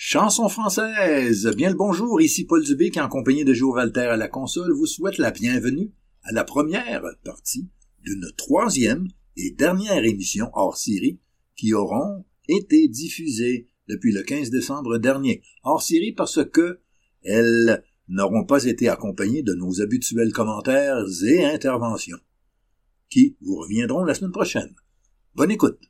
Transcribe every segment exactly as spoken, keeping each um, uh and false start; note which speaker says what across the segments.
Speaker 1: Chanson française, bien le bonjour, ici Paul Dubé qui en compagnie de Joe Walter à la console vous souhaite la bienvenue à la première partie d'une troisième et dernière émission hors série qui auront été diffusées depuis le quinze décembre dernier. Hors série parce que elles n'auront pas été accompagnées de nos habituels commentaires et interventions qui vous reviendront la semaine prochaine. Bonne écoute!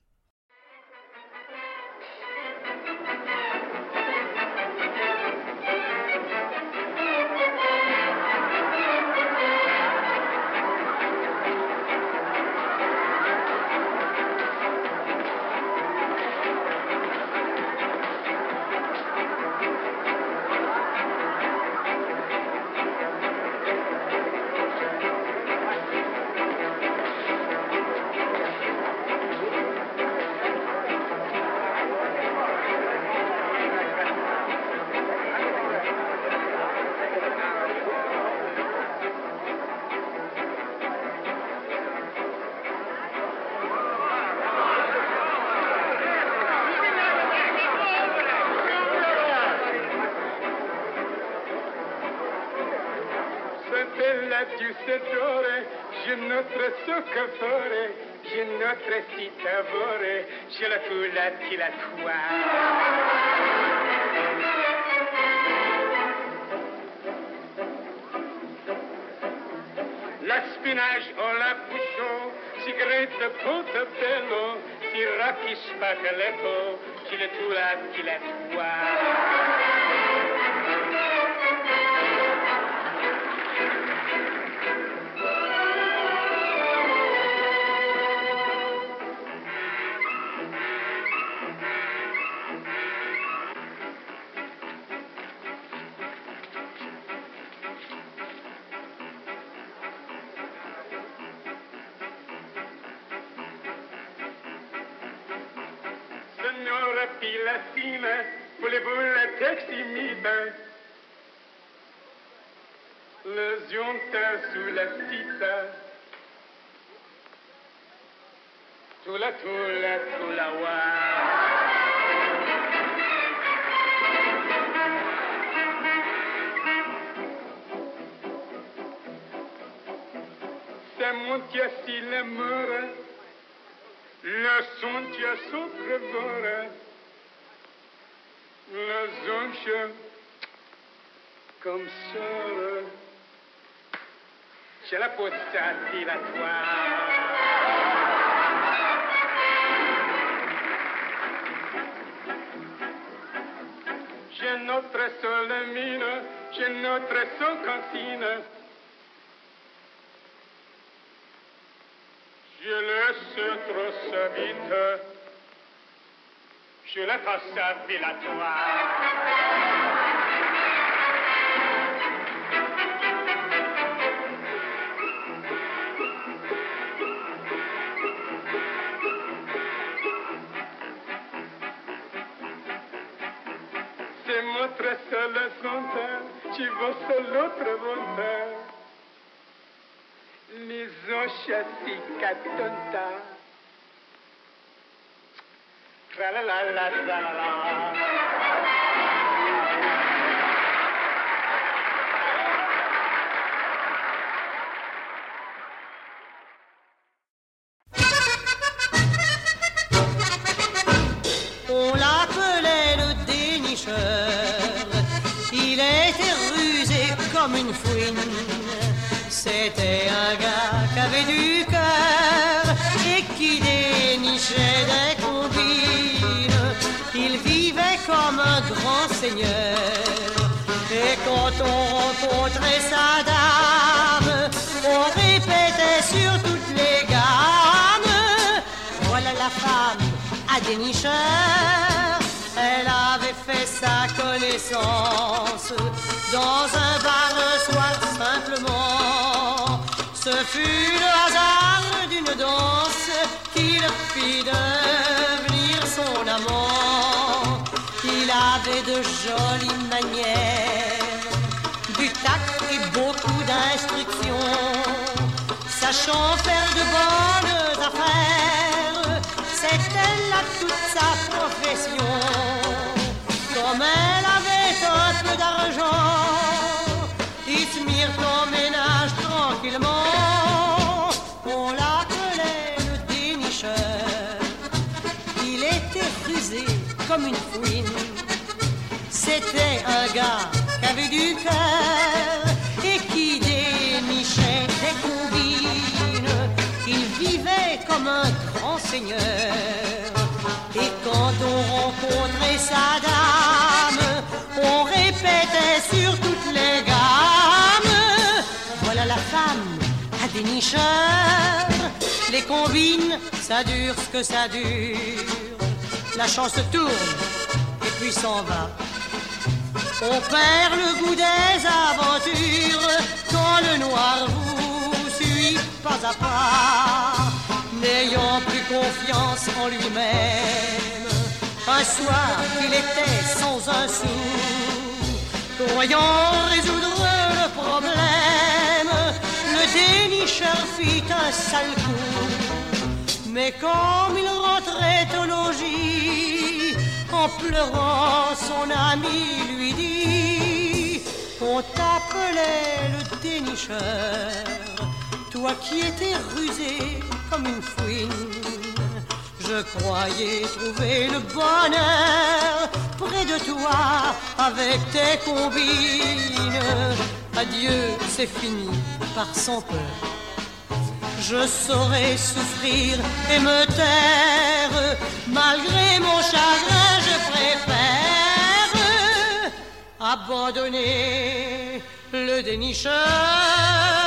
Speaker 2: La spinage o la bouchon, cigarette portobello, siracchi spaghetto, ciletura, ciletua. Pilatina, voulez-vous la textimide? Le giunta sulla cita, tula tula tula wa. Ça monte si l'amour, le son tia sopravora. La zonche, comme ça, c'è la pozzatina tua. J'ai notre seule mine, j'ai notre seule cantine. Je laisse trop sa vite. Je la passe à Villatoire. C'est notre seule sonde, ci vostra l'autre volta. Les chassis catonta. La la la la la la.
Speaker 3: On l'appelait le dénicheur. Il était rusé comme une fouine. C'était un gars qui avait du cœur et qui dénichait des combines. Il vivait comme un grand seigneur. Et quand on rencontrait sa dame, on répétait sur toutes les gammes. Voilà la femme à dénicheur. Elle avait fait sa connaissance dans un bar un soir simplement. Ce fut le hasard d'une danse qui le fit devenir son amant. Il avait de jolies manières, du tact et beaucoup d'instructions. Sachant faire de bonnes affaires, c'était là toute sa profession. Comme elle rusé comme une fouine. C'était un gars qui avait du cœur et qui dénichait des combines. Il vivait comme un grand seigneur. Et quand on rencontrait sa dame, on répétait sur toutes les gammes. Voilà la femme à dénicheur. Les combines, ça dure ce que ça dure. La chance tourne et puis s'en va. On perd le goût des aventures quand le noir vous suit pas à pas. N'ayant plus confiance en lui-même, un soir il était sans un sou, croyant résoudre le problème, le dénicheur fit un sale coup. Mais comme il rentrait au logis, en pleurant son ami lui dit: on t'appelait le dénicheur, toi qui étais rusé comme une fouine. Je croyais trouver le bonheur près de toi avec tes combines. Adieu, c'est fini par son peur. Je saurais souffrir et me taire. Malgré mon chagrin, je préfère abandonner le dénicheur.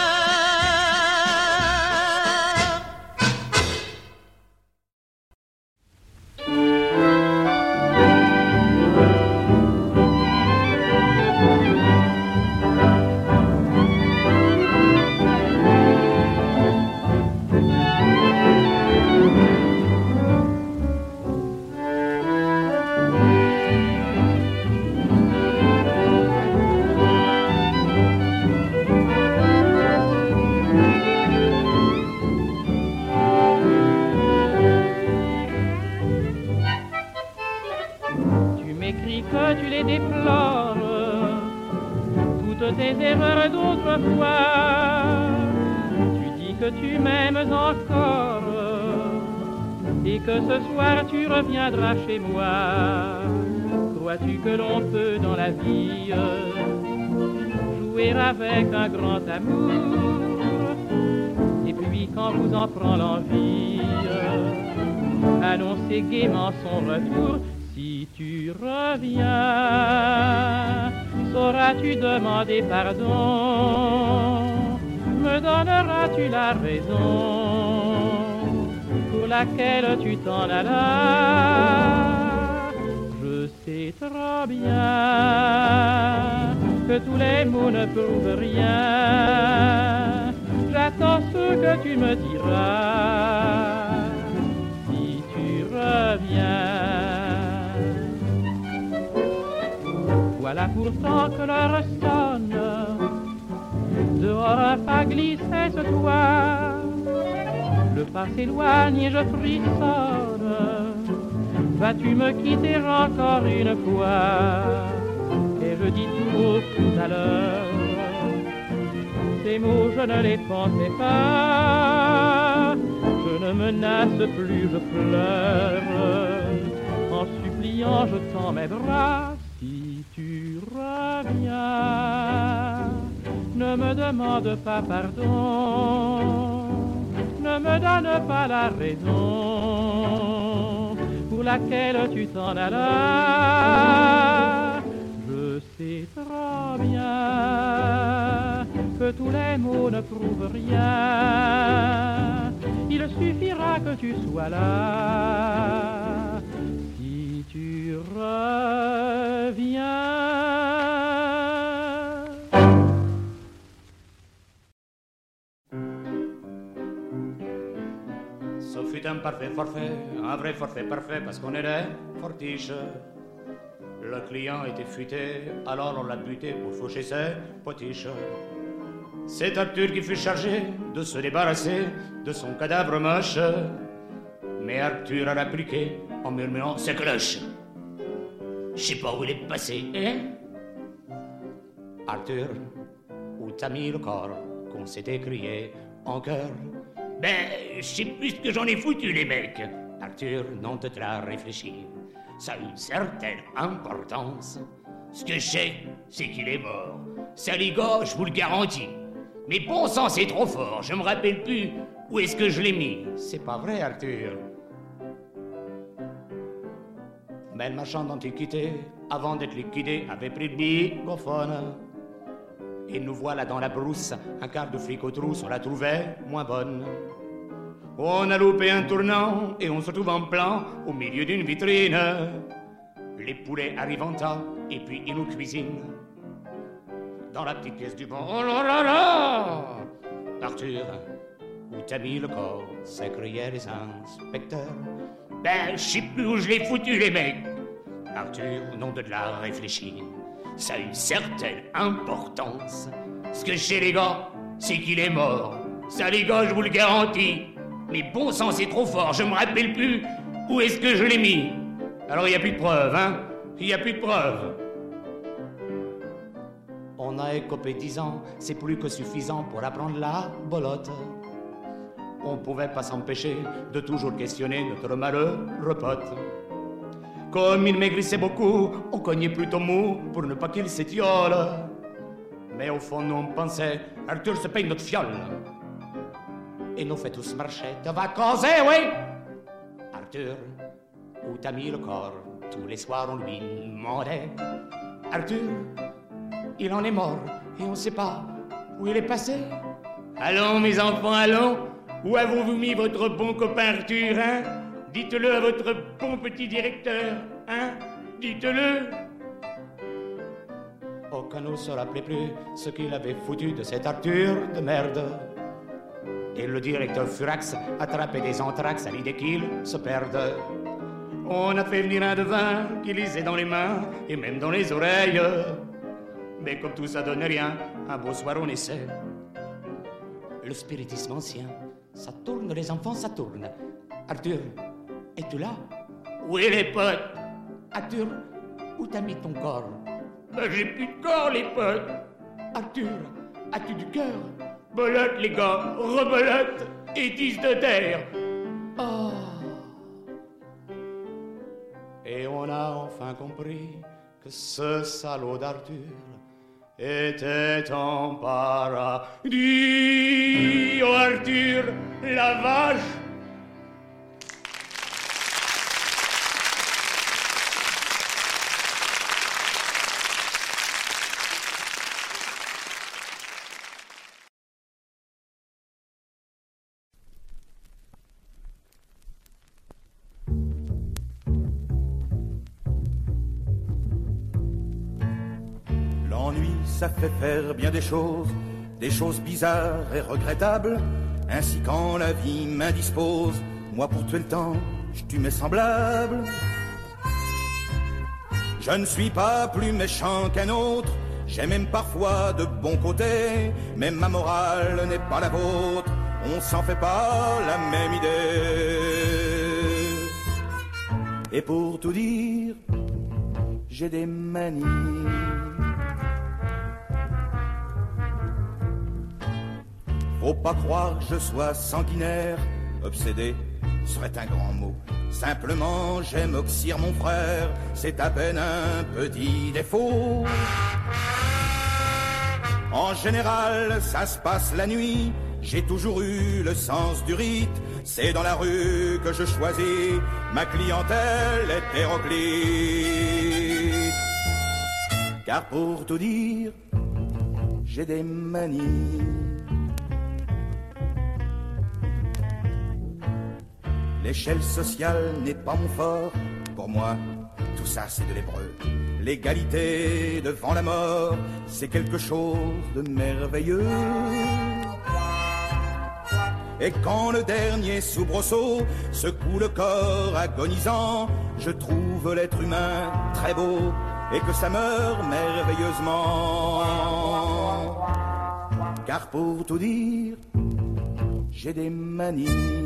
Speaker 4: Tes erreurs d'autrefois, tu dis que tu m'aimes encore et que ce soir tu reviendras chez moi. Crois-tu que l'on peut dans la vie jouer avec un grand amour et puis quand vous en prend l'envie, annoncer gaiement son retour? Si tu reviens, sauras-tu demander pardon? Me donneras-tu la raison pour laquelle tu t'en allas? Je sais trop bien que tous les mots ne prouvent rien. J'attends ce que tu me diras si tu reviens. Voilà pourtant que l'heure sonne, dehors un pas glissait ce toit. Le pas s'éloigne et je frissonne. Vas-tu me quitter encore une fois? Et je dis tout haut tout à l'heure, ces mots je ne les pensais pas. Je ne menace plus, je pleure. En suppliant je tends mes bras. Si tu reviens, ne me demande pas pardon, ne me donne pas la raison pour laquelle tu t'en allas. Je sais trop bien que tous les mots ne prouvent rien. Il suffira que tu sois là. Si tu reviens.
Speaker 5: Ce fut un parfait forfait, un vrai forfait parfait, parce qu'on était fortiche. Le client était futé, alors on l'a buté pour faucher ses potiches. C'est Arthur qui fut chargé de se débarrasser de son cadavre moche. Mais Arthur a répliqué en murmurant ses cloches. Je sais pas où il est passé, hein? Arthur, où t'as mis le corps qu'on s'était crié en chœur? Ben, je sais plus ce que j'en ai foutu, les mecs. Arthur, non te la réfléchir. Ça a une certaine importance. Ce que je sais, c'est qu'il est mort. Ça, les gars, je vous le garantis. Mais bon sang, c'est trop fort. Je me rappelle plus où est-ce que je l'ai mis. C'est pas vrai, Arthur. Mais le marchand d'antiquité, avant d'être liquidé, avait pris le bigophone. Et nous voilà dans la brousse, un quart de flic aux trousses, on la trouvait moins bonne. On a loupé un tournant et on se trouve en plan au milieu d'une vitrine. Les poulets arrivent en tas et puis ils nous cuisinent. Dans la petite pièce du banc, oh là là là! Arthur, où t'as mis le corps? S'écriaient les inspecteurs. Ben, je sais plus où je l'ai foutu, les mecs. Arthur, nom de la réfléchir. Ça a une certaine importance. Ce que je sais, les gars, c'est qu'il est mort. Ça, les gars, je vous le garantis. Mais bon sang, c'est trop fort, je me rappelle plus où est-ce que je l'ai mis. Alors, il n'y a plus de preuves, hein? Il n'y a plus de preuves. On a écopé dix ans, c'est plus que suffisant pour apprendre la bolotte. On pouvait pas s'empêcher de toujours questionner notre malheureux pote. Comme il maigrissait beaucoup, on cognait plutôt mou pour ne pas qu'il s'étiole. Mais au fond, nous on pensait, Arthur se paye notre fiole. Et nos faits tous marchaient de vacances, eh oui! Arthur, où t'as mis le corps? Tous les soirs on lui demandait. Arthur, il en est mort et on sait pas où il est passé. Allons mes enfants, allons. Où avez-vous mis votre bon copain Arthur, hein? Dites-le à votre bon petit directeur, hein? Dites-le. Aucun ne se rappelait plus ce qu'il avait foutu de cet Arthur de merde. Et le directeur Furax attrapait des anthrax à l'idée qu'il se perde. On a fait venir un devin qui lisait dans les mains et même dans les oreilles. Mais comme tout ça donne rien, un beau soir on essaie. Le spiritisme ancien, ça tourne les enfants, ça tourne. Arthur, es-tu là? Oui les potes. Arthur, où t'as mis ton corps? Ben j'ai plus de corps les potes. Arthur, as-tu du cœur? Belote les gars, rebelote et tisse de terre. Oh. Et on a enfin compris que ce salaud d'Arthur était en paradis. Oh Arthur, la vache.
Speaker 6: Ça fait faire bien des choses, des choses bizarres et regrettables. Ainsi quand la vie m'indispose, moi pour tuer le temps, je tue mes semblables. Je ne suis pas plus méchant qu'un autre, j'ai même parfois de bons côtés. Mais ma morale n'est pas la vôtre, on s'en fait pas la même idée. Et pour tout dire, j'ai des manies. Faut pas croire que je sois sanguinaire, obsédé serait un grand mot. Simplement j'aime oxyre mon frère, c'est à peine un petit défaut. En général ça se passe la nuit, j'ai toujours eu le sens du rite. C'est dans la rue que je choisis ma clientèle hétéroclite. Car pour tout dire, j'ai des manies. L'échelle sociale n'est pas mon fort. Pour moi, tout ça c'est de l'hébreu. L'égalité devant la mort, c'est quelque chose de merveilleux. Et quand le dernier soubresaut secoue le corps agonisant, je trouve l'être humain très beau et que ça meurt merveilleusement. Car pour tout dire, j'ai des manies.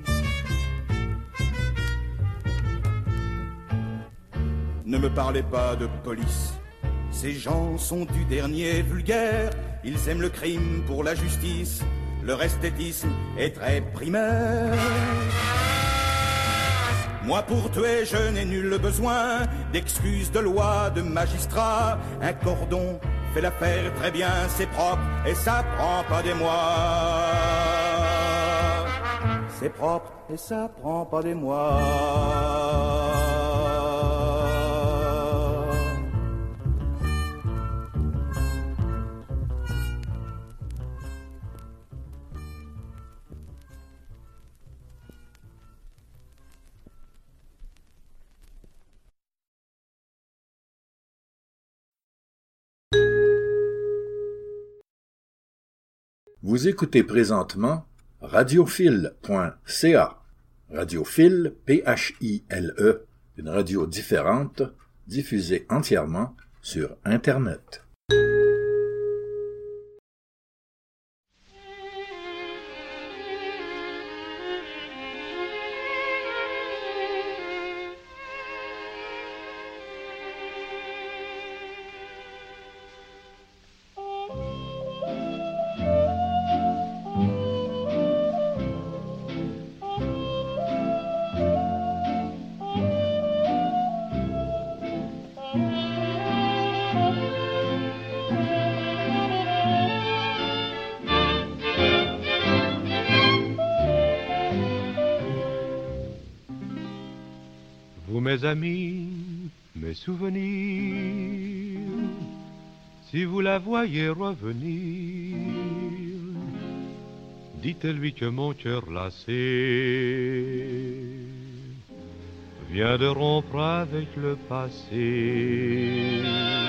Speaker 6: Ne me parlez pas de police, ces gens sont du dernier vulgaire. Ils aiment le crime pour la justice, leur esthétisme est très primaire. Moi pour tuer je n'ai nul besoin d'excuses de loi, de magistrat. Un cordon fait l'affaire très bien, c'est propre et ça prend pas des mois. C'est propre et ça prend pas des mois.
Speaker 1: Vous écoutez présentement radiophile point c a. Radiophile, P H I L E, une radio différente, diffusée entièrement sur Internet.
Speaker 7: Mes amis, mes souvenirs, si vous la voyez revenir, dites-lui que mon cœur lassé vient de rompre avec le passé.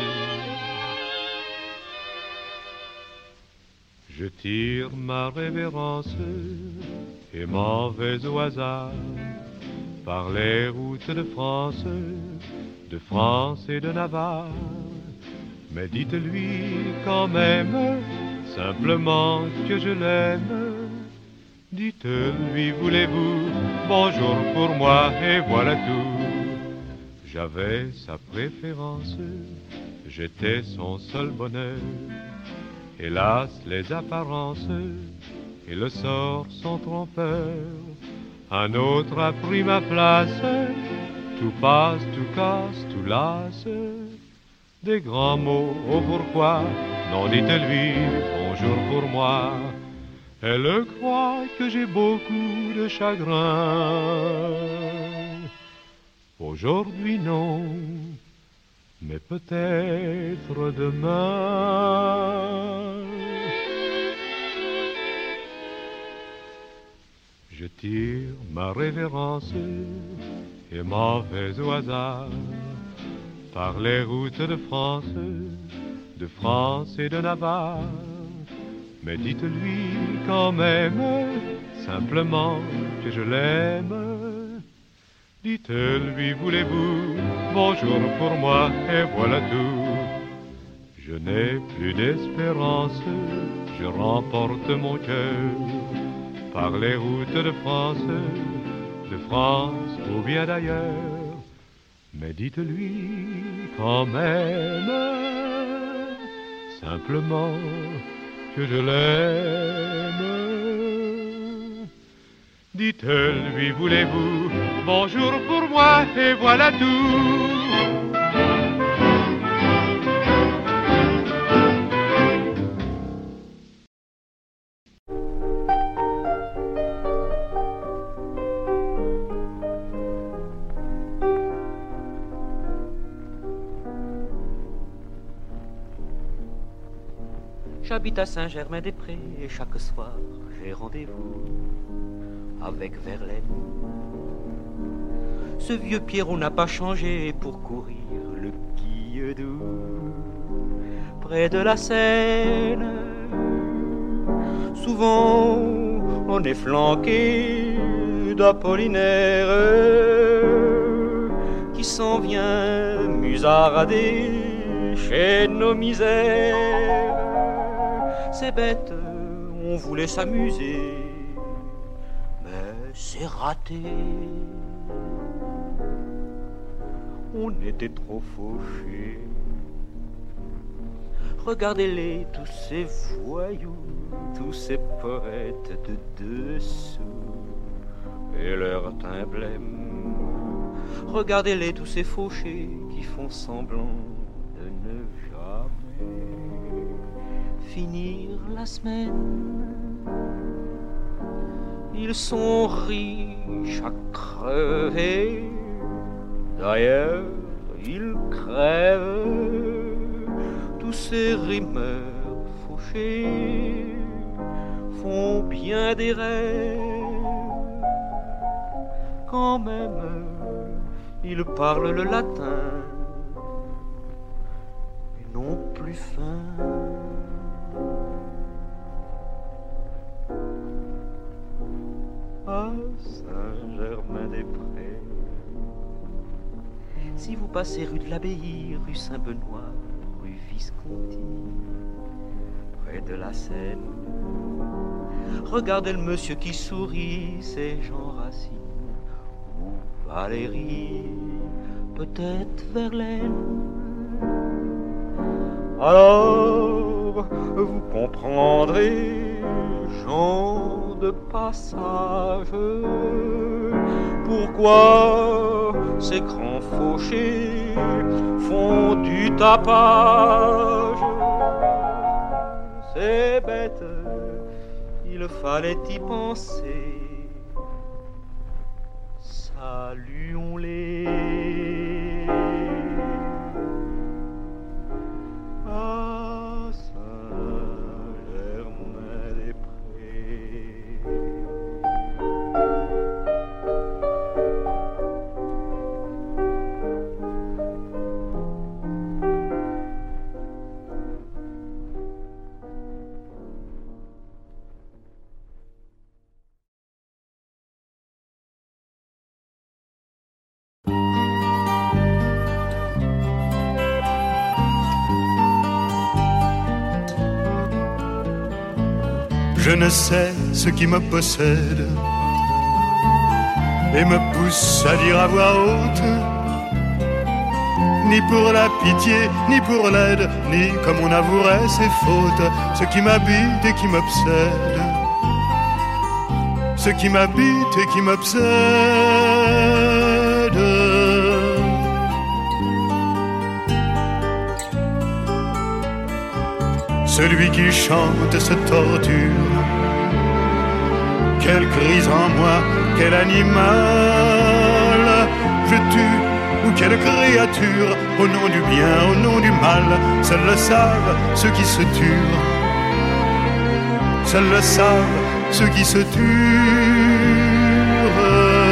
Speaker 7: Je tire ma révérence et m'en vais au hasard par les routes de France, de France et de Navarre. Mais dites-lui quand même, simplement que je l'aime. Dites-lui, voulez-vous, bonjour pour moi, et voilà tout. J'avais sa préférence, j'étais son seul bonheur. Hélas, les apparences et le sort sont trompeurs. Un autre a pris ma place, tout passe, tout casse, tout lasse. Des grands mots, oh pourquoi, non dites-lui, bonjour pour moi. Elle croit que j'ai beaucoup de chagrin. Aujourd'hui non, mais peut-être demain. Je tire ma révérence et m'en vais au hasard par les routes de France, de France et de Navarre. Mais dites-lui quand même, simplement que je l'aime. Dites-lui, voulez-vous, bonjour pour moi, et voilà tout. Je n'ai plus d'espérance, je remporte mon cœur par les routes de France, de France ou bien d'ailleurs. Mais dites-lui quand même, simplement que je l'aime. Dites-lui, voulez-vous, bonjour pour moi, et voilà tout.
Speaker 8: J'habite à Saint-Germain-des-Prés et chaque soir j'ai rendez-vous avec Verlaine. Ce vieux Pierrot n'a pas changé pour courir le Guilledou près de la Seine. Souvent on est flanqué d'Apollinaire qui s'en vient musarader chez nos misères. C'est bête, on voulait s'amuser, mais c'est raté. On était trop fauchés. Regardez-les, tous ces voyous, tous ces poètes de dessous, et leur teint blême Regardez-les tous ces fauchés qui font semblant de ne jamais finir la semaine. Ils sont riches à crever, d'ailleurs ils crèvent. Tous ces rimeurs fauchés font bien des rêves. Quand même ils parlent le latin et n'ont plus faim. À Saint-Germain-des-Prés, si vous passez rue de l'Abbaye, rue Saint-Benoît, rue Visconti, près de la Seine, regardez le monsieur qui sourit, c'est Jean Racine ou Valérie, peut-être Verlaine. Alors vous comprendrez, gens de passage, pourquoi ces grands fauchés font du tapage. C'est bête, il fallait y penser. Saluons-les. À Saint-Germain-des-Prés.
Speaker 9: Je ne sais ce qui me possède et me pousse à dire à voix haute, ni pour la pitié, ni pour l'aide, ni comme on avouerait ses fautes, ce qui m'habite et qui m'obsède, ce qui m'habite et qui m'obsède. Celui qui chante se torture. Quelle crise en moi, quel animal je tue, ou quelle créature, au nom du bien, au nom du mal. Seuls le savent ceux qui se tuent. Seuls le savent ceux qui se tuent.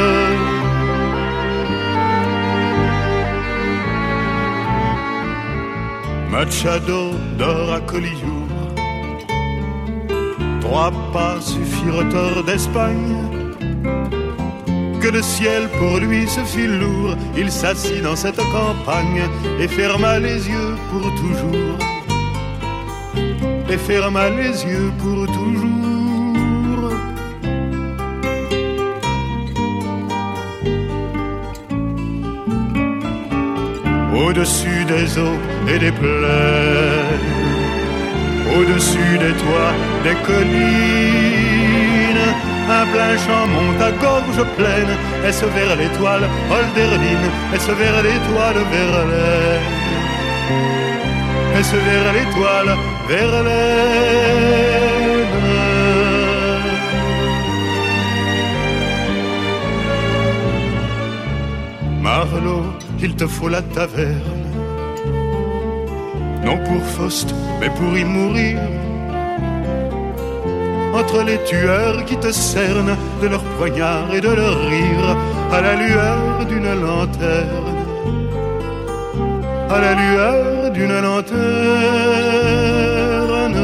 Speaker 9: Machado dort à Collioure. Trois pas suffirent tort d'Espagne. Que le ciel pour lui se fit lourd. Il s'assit dans cette campagne et ferma les yeux pour toujours. Et ferma les yeux pour toujours. Au-dessus des eaux et des plaines, au-dessus des toits, des collines, un plein champ monte à gorge pleine. Est-ce vers l'étoile Holderdine? Est-ce vers l'étoile Verlaine? Est-ce vers l'étoile Verlaine? Marlot, il te faut la taverne, non pour Faust, mais pour y mourir. Entre les tueurs qui te cernent de leurs poignards et de leurs rires, à la lueur d'une lanterne, à la lueur d'une lanterne.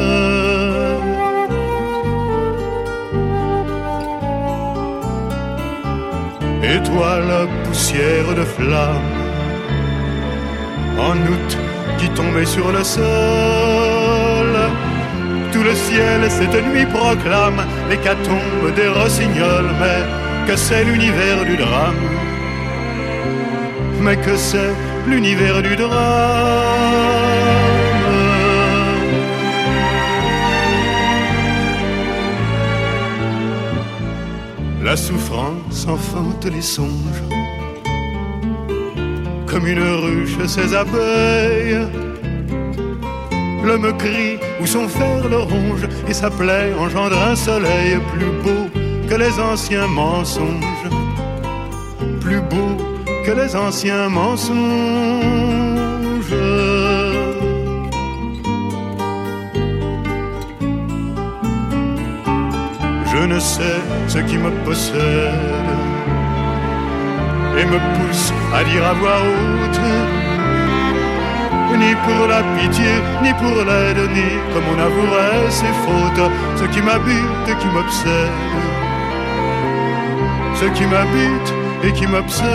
Speaker 9: Étoile, poussière de flamme, en août qui tombait sur le sol, tout le ciel cette nuit proclame l'hécatombe des rossignols. Mais que c'est l'univers du drame, mais que c'est l'univers du drame. La souffrance enfante les songes, comme une ruche ses abeilles. L'homme crie où son fer le ronge, et sa plaie engendre un soleil plus beau que les anciens mensonges, plus beau que les anciens mensonges. Je ne sais ce qui me possède et me pousse à dire à voix haute, ni pour la pitié, ni pour l'aide, ni comme on avouerait ses fautes. Ce qui m'habite et qui m'obsède, ce qui m'habite et qui m'obsède.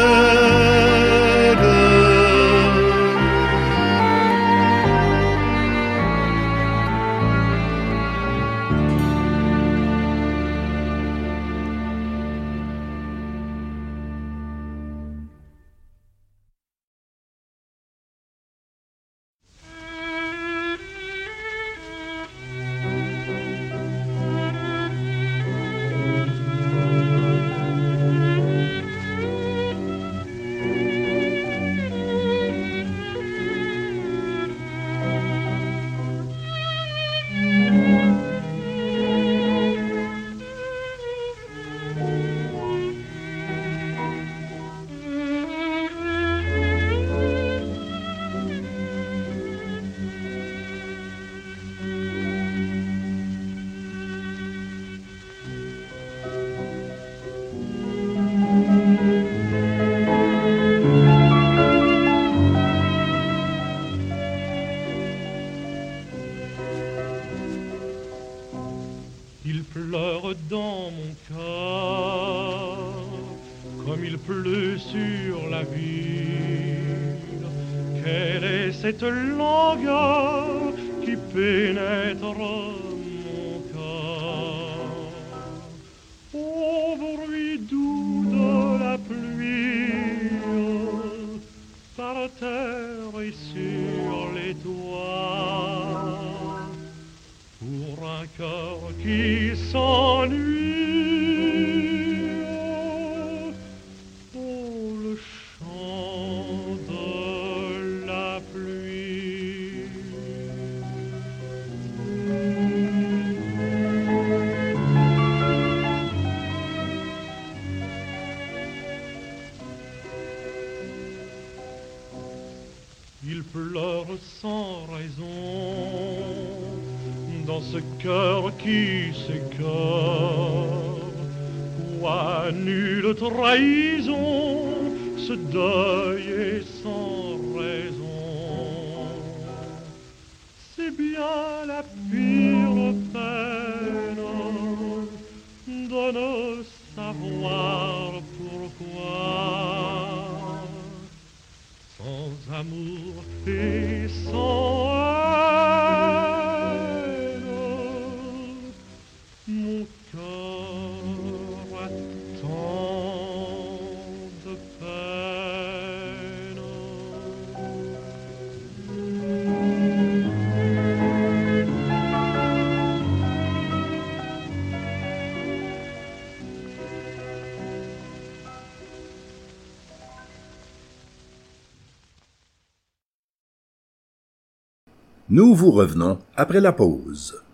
Speaker 7: Il pleure dans mon cœur comme il pleut sur la ville. Quelle est cette langueur qui pénètre mon cœur? Au bruit doux de la pluie par terre et sur les toits, pour un cœur qui s'ennuie, oh, le chant de la pluie. Il pleure sans raison dans ce cœur qui s'écœure. Quoi, nulle trahison, ce deuil est sans raison. C'est bien la pire peine de ne savoir pourquoi. Sans amour et sans mon cœur a tant de peine.
Speaker 1: Nous vous revenons après la pause.